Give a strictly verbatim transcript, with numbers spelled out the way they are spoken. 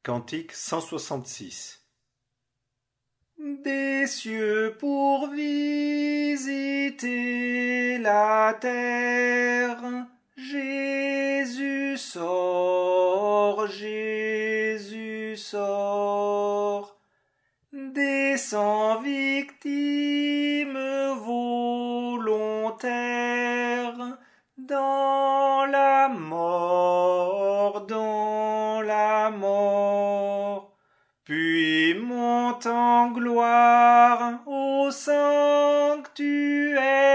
Cantique cent soixante-six. Des cieux pour visiter la terre, Jésus sort, Jésus sort, descend victime volontaire, dans la mort, dans la mort, puis monte en gloire au sanctuaire.